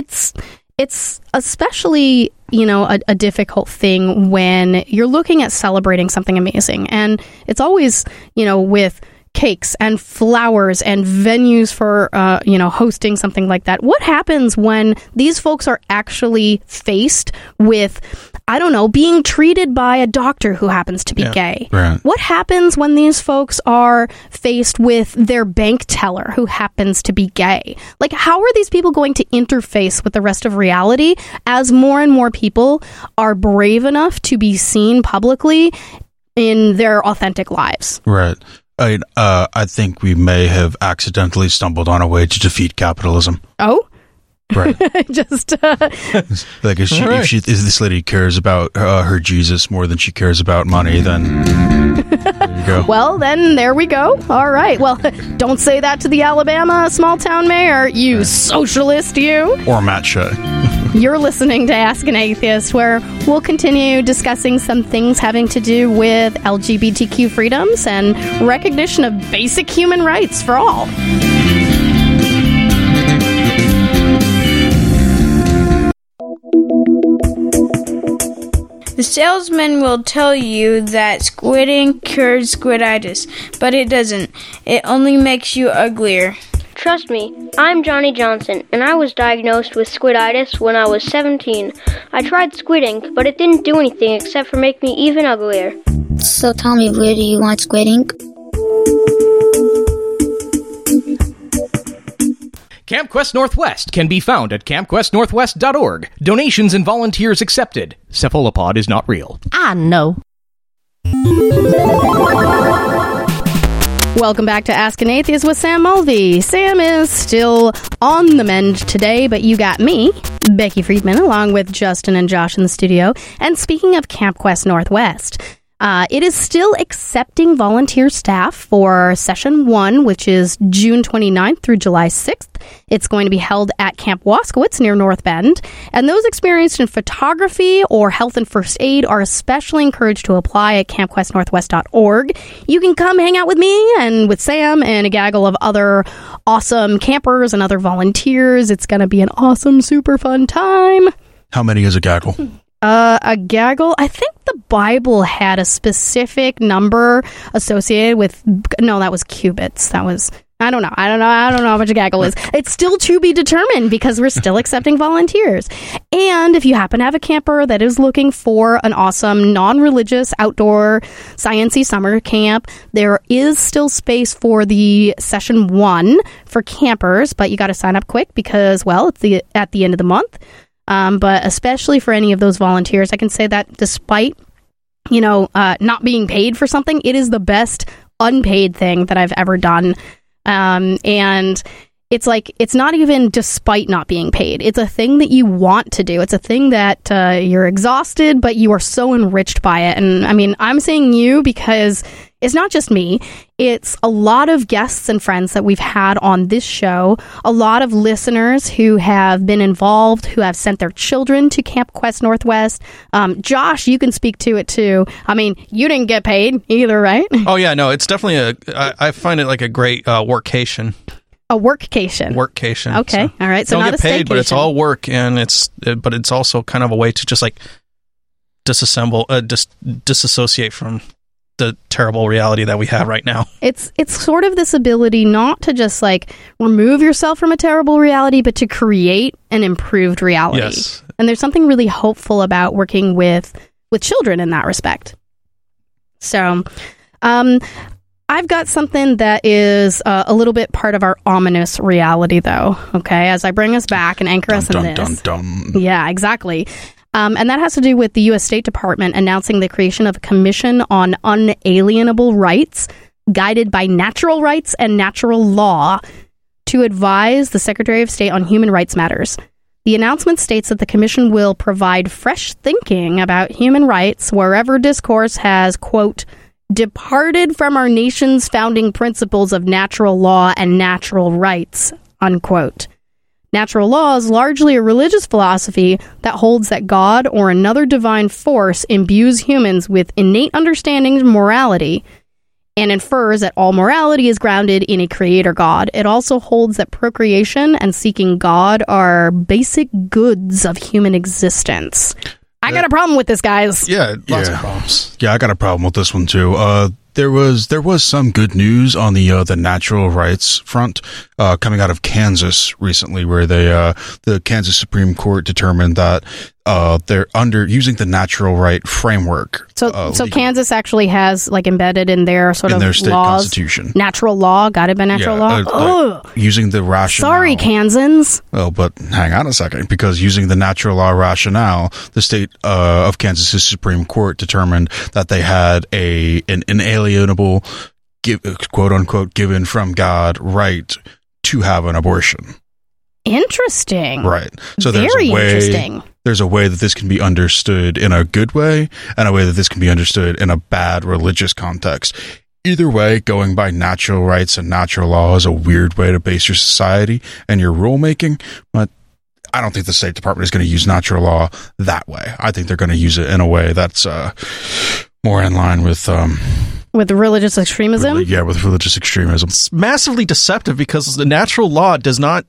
it's especially, a difficult thing when you're looking at celebrating something amazing. And it's always, with cakes and flowers and venues for, hosting something like that. What happens when these folks are actually faced with, I don't know, being treated by a doctor who happens to be gay? Right. What happens when these folks are faced with their bank teller who happens to be gay? Like, how are these people going to interface with the rest of reality as more and more people are brave enough to be seen publicly in their authentic lives? Right. I think we may have accidentally stumbled on a way to defeat capitalism. Oh? Right. Just like if this lady cares about her Jesus more than she cares about money, then there you go. Well, then there we go. All right. Well, don't say that to the Alabama small town mayor, you socialist, you. Or Matt Shea. You're listening to Ask an Atheist, where we'll continue discussing some things having to do with LGBTQ freedoms and recognition of basic human rights for all. The salesman will tell you that squidding cures squiditis, but it doesn't. It only makes you uglier. Trust me, I'm Johnny Johnson, and I was diagnosed with squiditis when I was 17. I tried squid-ink, but it didn't do anything except for make me even uglier. So tell me, where do you want squid-ink? Camp Quest Northwest can be found at campquestnorthwest.org. Donations and volunteers accepted. Cephalopod is not real. I know. Welcome back to Ask an Atheist with Sam Mulvey. Sam is still on the mend today, but you got me, Becky Friedman, along with Justin and Josh in the studio. And speaking of Camp Quest Northwest, it is still accepting volunteer staff for Session 1, which is June 29th through July 6th. It's going to be held at Camp Waskowitz near North Bend. And those experienced in photography or health and first aid are especially encouraged to apply at campquestnorthwest.org. You can come hang out with me and with Sam and a gaggle of other awesome campers and other volunteers. It's going to be an awesome, super fun time. How many is a gaggle? A gaggle? I think the Bible had a specific number associated with... No, that was cubits. That was... I don't know how much a gaggle is. It's still to be determined because we're still accepting volunteers. And if you happen to have a camper that is looking for an awesome, non-religious, outdoor, science-y summer camp, there is still space for the session 1 for campers, but you got to sign up quick because, well, it's at the end of the month. But especially for any of those volunteers, I can say that despite, not being paid for something, it is the best unpaid thing that I've ever done. And it's like, it's not even despite not being paid. It's a thing that you want to do. It's a thing that you're exhausted, but you are so enriched by it. And I mean, I'm saying you because it's not just me. It's a lot of guests and friends that we've had on this show, a lot of listeners who have been involved, who have sent their children to Camp Quest Northwest. Josh, you can speak to it too. I mean, you didn't get paid either, right? Oh, yeah, no, it's definitely I find it like a great workcation. A workcation. Workcation. Okay, so. all right. So don't not get a paid, staycation. but it's all work, and but it's also kind of a way to just like disassociate from the terrible reality that we have right now. It's sort of this ability not to just like remove yourself from a terrible reality, but to create an improved reality. Yes. And there's something really hopeful about working with children in that respect. So, I've got something that is a little bit part of our ominous reality, though. Okay, as I bring us back and anchor us in this. Yeah, exactly. And that has to do with the U.S. State Department announcing the creation of a commission on unalienable rights, guided by natural rights and natural law, to advise the Secretary of State on human rights matters. The announcement states that the commission will provide fresh thinking about human rights wherever discourse has, quote, departed from our nation's founding principles of natural law and natural rights, unquote. Natural law is largely a religious philosophy that holds that God or another divine force imbues humans with innate understandings of morality and infers that all morality is grounded in a creator God. It also holds that procreation and seeking God are basic goods of human existence. I got a problem with this, guys. Yeah, lots of problems. Yeah, I got a problem with this one too. There was some good news on the natural rights front coming out of Kansas recently, where the Kansas Supreme Court determined that they're using the natural right framework. So Kansas actually has like embedded in their in their state laws, constitution, natural law, guided by natural law. Using the rationale. Sorry, Kansans. Well, but hang on a second, because using the natural law rationale, the state of Kansas's Supreme Court determined that they had an inalienable, quote unquote, given from God right to have an abortion. Interesting. Right. So Very interesting. There's a way that this can be understood in a good way and a way that this can be understood in a bad religious context. Either way, going by natural rights and natural law is a weird way to base your society and your rulemaking, but I don't think the State Department is going to use natural law that way. I think they're going to use it in a way that's more in line with religious extremism? With religious extremism. It's massively deceptive because the natural law does not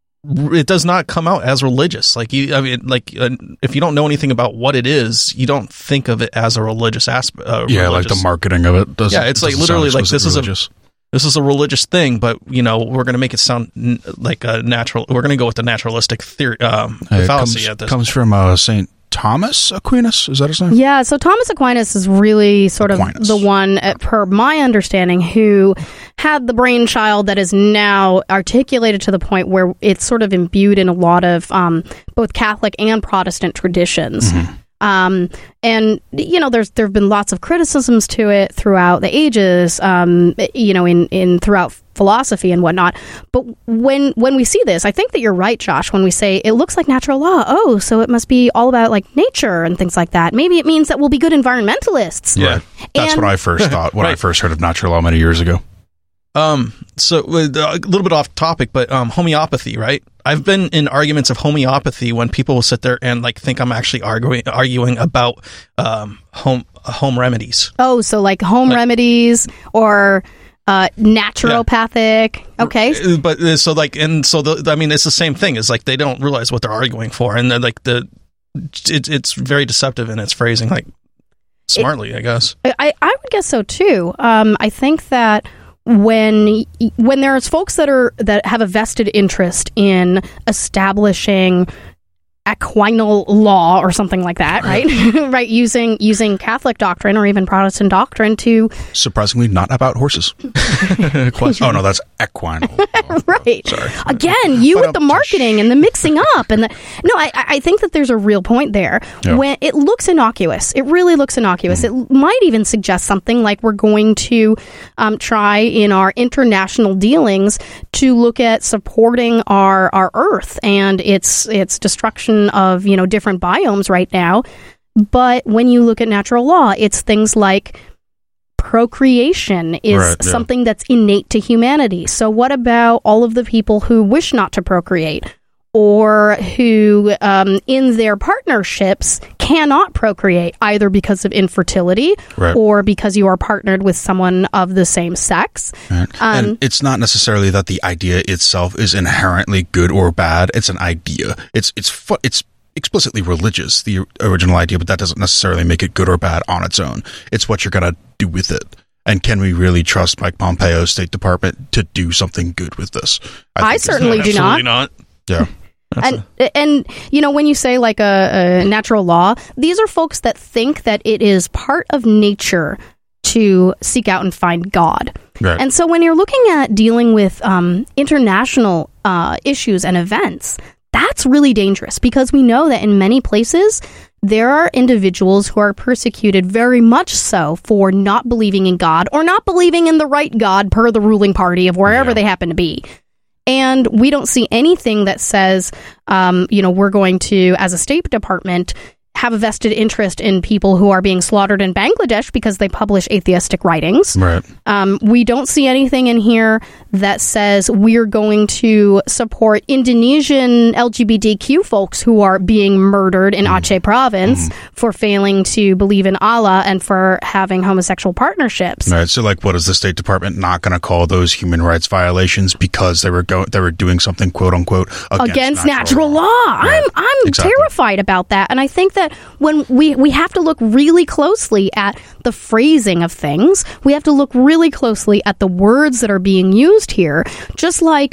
come out as religious. Like if you don't know anything about what it is, you don't think of it as a religious aspect. Like the marketing of it doesn't. Yeah, it's like literally like this is a religious thing, but we're going to make it sound like a natural. We're going to go with the naturalistic theory fallacy at this. Comes from Saint Thomas Aquinas, is that his name? Yeah, so Thomas Aquinas is really sort of the one, per my understanding, who had the brainchild that is now articulated to the point where it's sort of imbued in a lot of both Catholic and Protestant traditions. Mm-hmm. And there have been lots of criticisms to it throughout the ages, in throughout philosophy and whatnot. But when we see this, I think that you're right, Josh, when we say it looks like natural law. Oh, so it must be all about like nature and things like that. Maybe it means that we'll be good environmentalists. Yeah, that's what I first thought when I first heard of natural law many years ago. So a little bit off topic, but homeopathy, right? I've been in arguments of homeopathy when people will sit there and like think I'm actually arguing about home remedies. Oh, so like remedies or naturopathic. Yeah. Okay, but so like, and so I mean, it's the same thing. It's like they don't realize what they're arguing for, and they're like it's very deceptive in its phrasing, like smartly, I guess. I would guess so too. I think that when there's folks that have a vested interest in establishing equinal law or something like that, right? Right, using Catholic doctrine or even Protestant doctrine to surprisingly not about horses. Oh no, that's equinal. Right. Sorry. Again, with the marketing and the mixing up and I think that there's a real point there. Yeah. When it looks innocuous, it really looks innocuous. It might even suggest something like we're going to try in our international dealings to look at supporting our Earth and its destruction of different biomes right now. But when you look at natural law, it's things like procreation is something that's innate to humanity. So what about all of the people who wish not to procreate, or who in their partnerships cannot procreate, either because of infertility or because you are partnered with someone of the same sex? Right. And it's not necessarily that the idea itself is inherently good or bad. It's an idea. It's explicitly religious, the original idea, but that doesn't necessarily make it good or bad on its own. It's what you're going to do with it. And can we really trust Mike Pompeo's State Department to do something good with this? I certainly do not. Yeah. And when you say like a natural law, these are folks that think that it is part of nature to seek out and find God. Right. And so when you're looking at dealing with international issues and events, that's really dangerous, because we know that in many places there are individuals who are persecuted very much so for not believing in God or not believing in the right God per the ruling party of wherever they happen to be. And we don't see anything that says, we're going to, as a State Department, have a vested interest in people who are being slaughtered in Bangladesh because they publish atheistic writings. Right. We don't see anything in here that says we're going to support Indonesian LGBTQ folks who are being murdered in Aceh province for failing to believe in Allah and for having homosexual partnerships. Right. So, like, what is the State Department not going to call those human rights violations because they were doing something, quote unquote, against natural law? Right. I'm terrified about that, and I think that when we have to look really closely at the phrasing of things, we have to look really closely at the words that are being used here. Just like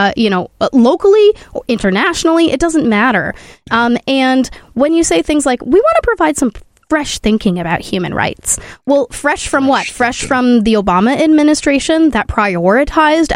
locally, or internationally, it doesn't matter. And when you say things like, we want to provide some fresh thinking about human rights. Well, fresh from what? Fresh from the Obama administration that prioritized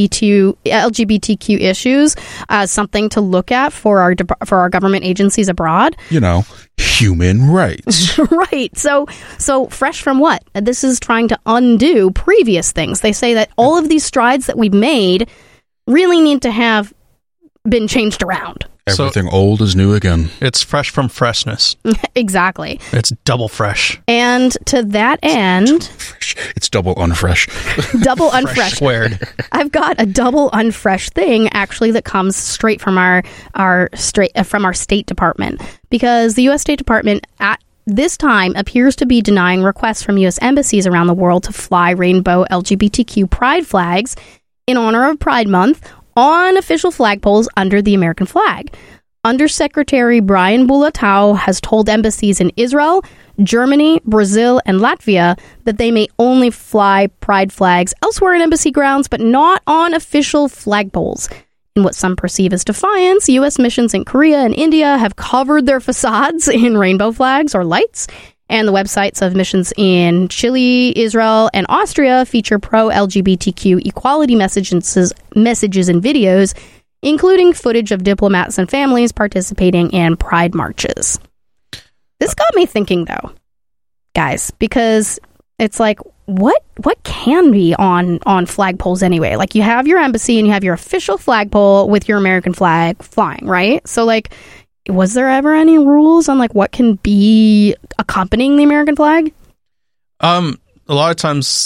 LGBTQ issues as something to look at for our government agencies abroad. Human rights. Right. So fresh from what? This is trying to undo previous things. They say that all of these strides that we've made really need to have been changed around. Everything old is new again. It's fresh from freshness. Exactly. It's double fresh. And to that end... It's double unfresh. Double unfresh. Squared. I've got a double unfresh thing, actually, that comes straight from our State Department. Because the U.S. State Department at this time appears to be denying requests from U.S. embassies around the world to fly rainbow LGBTQ pride flags in honor of Pride Month on official flagpoles under the American flag. Undersecretary Brian Bulatao has told embassies in Israel, Germany, Brazil, and Latvia that they may only fly pride flags elsewhere in embassy grounds, but not on official flagpoles. In what some perceive as defiance, U.S. missions in Korea and India have covered their facades in rainbow flags or lights, and the websites of missions in Chile, Israel, and Austria feature pro-LGBTQ equality messages and videos, including footage of diplomats and families participating in pride marches. This got me thinking, though, guys, because it's like, what can be on flagpoles anyway? Like, you have your embassy and you have your official flagpole with your American flag flying, right? So, like, was there ever any rules on like what can be accompanying the American flag? A lot of times,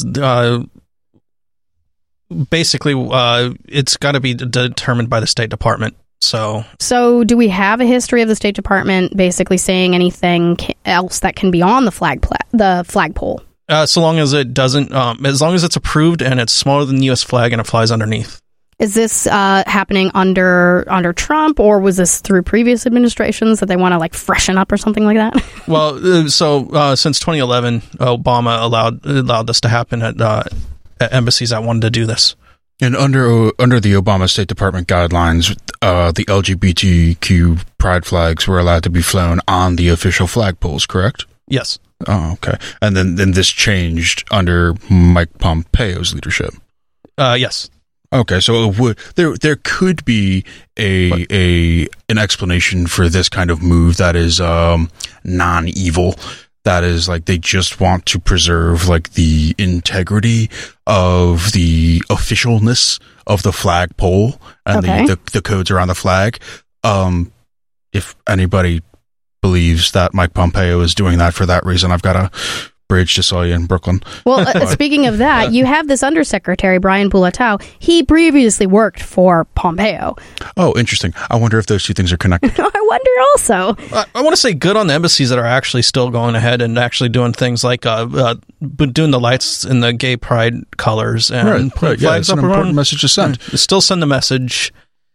basically, it's got to be determined by the State Department. So do we have a history of the State Department basically saying anything else that can be on the flagpole? So long as it doesn't, as long as it's approved and it's smaller than the U.S. flag and it flies underneath. Is this happening under Trump, or was this through previous administrations that they want to like freshen up or something like that? Well, since 2011, Obama allowed this to happen at embassies that wanted to do this. And under the Obama State Department guidelines, the LGBTQ pride flags were allowed to be flown on the official flagpoles, correct? Yes. Oh, okay. And then this changed under Mike Pompeo's leadership. Yes. Okay, so there could be an explanation for this kind of move that is non-evil. That is like they just want to preserve like the integrity of the officialness of the flagpole and the codes around the flag. If anybody believes that Mike Pompeo is doing that for that reason, I've got a bridge to saw you in Brooklyn. Well, speaking of that, you have this undersecretary, Brian Bulatao. He previously worked for Pompeo. Oh, interesting. I wonder if those two things are connected. I wonder also. I want to say good on the embassies that are actually still going ahead and actually doing things like doing the lights in the gay pride colors and putting flags up. An important message to send. Still send the message.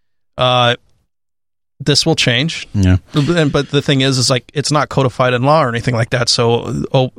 This will change. Yeah. But the thing is like it's not codified in law or anything like that. So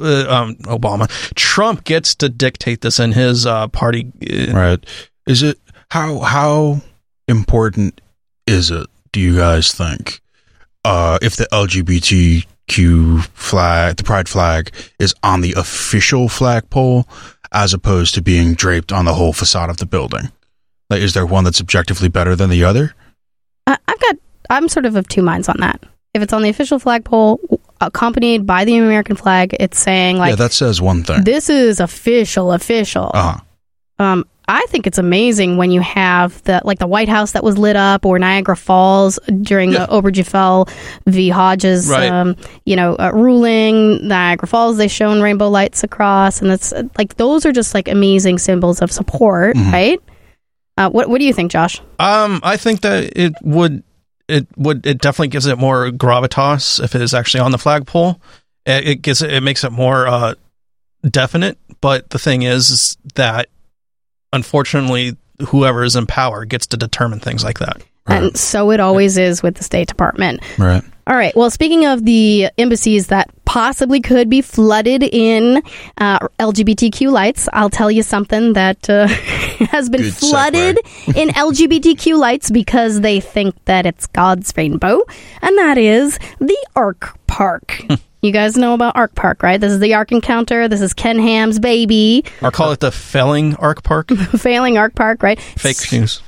Trump gets to dictate this in his party. Right. Is it how important is it, do you guys think, if the LGBTQ flag, the pride flag, is on the official flagpole as opposed to being draped on the whole facade of the building? Like, is there one that's objectively better than the other? I'm sort of two minds on that. If it's on the official flagpole, accompanied by the American flag, it's saying like, yeah, that says one thing. This is official. Uh-huh. I think it's amazing when you have the White House that was lit up, or Niagara Falls during the Obergefell v. Hodges, ruling. Niagara Falls, they shone rainbow lights across, and it's like those are just like amazing symbols of support, right? What do you think, Josh? I think that it definitely gives it more gravitas if it is actually on the flagpole. It makes it more definite. But the thing is that unfortunately, whoever is in power gets to determine things like that. Right. And so it always is with the State Department. Right. All right. Well, speaking of the embassies that possibly could be flooded in LGBTQ lights, I'll tell you something that has been flooded in LGBTQ lights because they think that it's God's rainbow, and that is the Ark Park. You guys know about Ark Park, right? This is the Ark Encounter. This is Ken Ham's baby. Or call it the Failing Ark Park. Failing Ark Park, right? Fake news.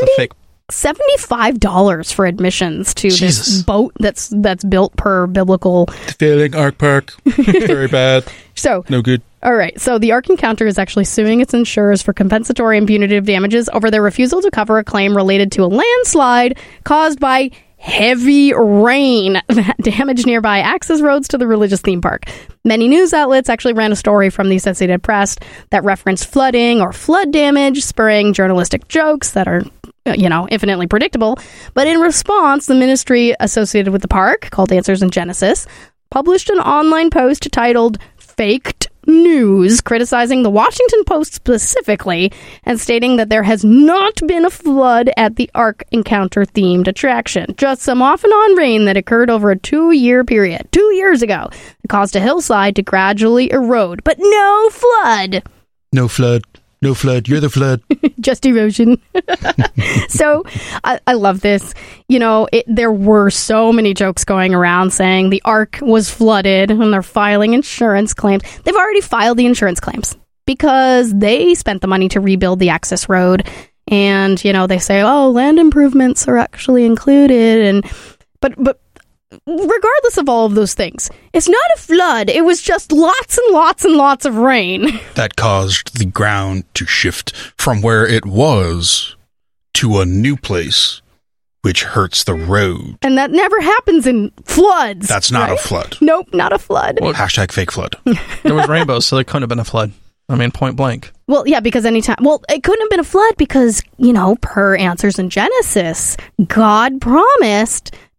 $75 for admissions to this boat that's built per biblical. Failing Ark Park. Very bad. So no good. All right. So the Ark Encounter is actually suing its insurers for compensatory and punitive damages over their refusal to cover a claim related to a landslide caused by heavy rain that damaged nearby access roads to the religious theme park. Many news outlets actually ran a story from the Associated Press that referenced flooding or flood damage, spurring journalistic jokes that are infinitely predictable. But in response, the ministry associated with the park, called Answers in Genesis, published an online post titled Faked News, criticizing the Washington Post specifically, and stating that there has not been a flood at the Ark Encounter themed attraction. Just some off and on rain that occurred over a 2-year period. 2 years ago. It caused a hillside to gradually erode, but no flood. No flood. No flood. You're the flood. Just erosion. So I love this. There were so many jokes going around saying the Ark was flooded and they're filing insurance claims. They've already filed the insurance claims because they spent the money to rebuild the access road. And, they say, land improvements are actually included. But regardless of all of those things, it's not a flood. It was just lots and lots and lots of rain that caused the ground to shift from where it was to a new place, which hurts the road. And that never happens in floods. That's not a flood. Nope, not a flood. Well, # fake flood. There was rainbows, so there couldn't have been a flood. I mean, point blank. Well, yeah, because it couldn't have been a flood because, per Answers in Genesis, God promised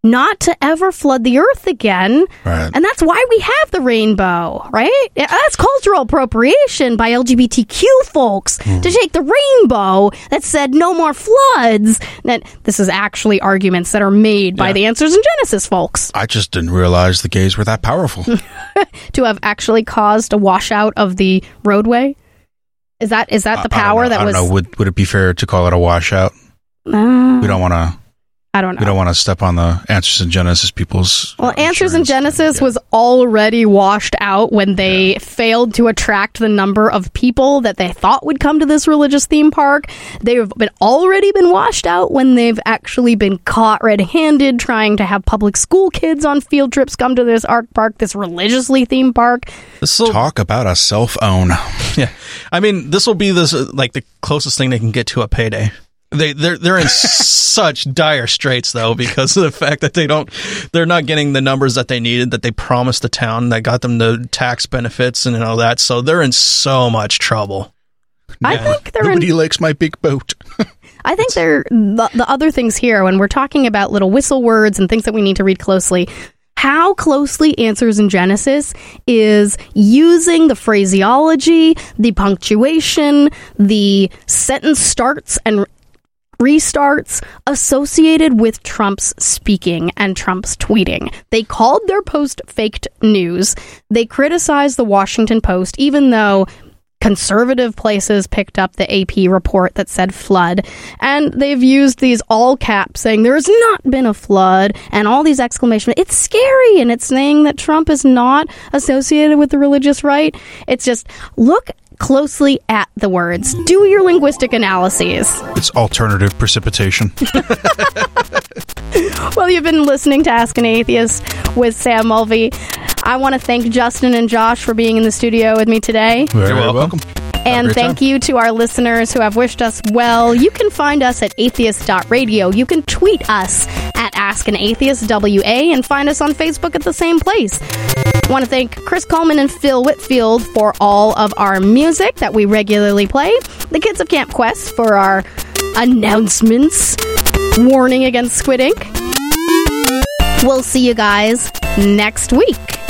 not to ever flood the earth again. Right. And that's why we have the rainbow, right? That's cultural appropriation by LGBTQ folks to take the rainbow that said no more floods. That this is actually arguments that are made by the Answers in Genesis folks. I just didn't realize the gays were that powerful. To have actually caused a washout of the roadway? Is that the power that was... I don't know. Would it be fair to call it a washout? We don't want to... I don't know. We don't want to step on the Answers in Genesis people's... Well, Answers in Genesis was already washed out when they failed to attract the number of people that they thought would come to this religious theme park. They've already been washed out when they've actually been caught red-handed trying to have public school kids on field trips come to this art park, this religiously themed park. Talk about a self-own. Yeah. I mean, this will be the closest thing they can get to a payday. They're in such dire straits though because of the fact that they're not getting the numbers that they needed that they promised the town that got them the tax benefits and all that. So they're in so much trouble. I think nobody likes my big boat. I think the other things here when we're talking about little whistle words and things that we need to read closely. How closely Answers in Genesis is using the phraseology, the punctuation, the sentence starts and restarts associated with Trump's speaking and Trump's tweeting. They called their post faked news. They criticized the Washington Post, even though conservative places picked up the AP report that said flood. And they've used these all caps saying there has not been a flood and all these exclamations. It's scary. And it's saying that Trump is not associated with the religious right. It's just look closely at the words. Do your linguistic analyses. It's alternative precipitation. Well, you've been listening to Ask an Atheist with Sam Mulvey. I want to thank Justin and Josh for being in the studio with me today. You're welcome. And thank you to our listeners who have wished us well. You can find us at atheist.radio. You can tweet us at Ask an Atheist WA and find us on Facebook at the same place. I want to thank Chris Coleman and Phil Whitfield for all of our music that we regularly play. The kids of Camp Quest for our announcements. Warning against Squid Ink. We'll see you guys next week.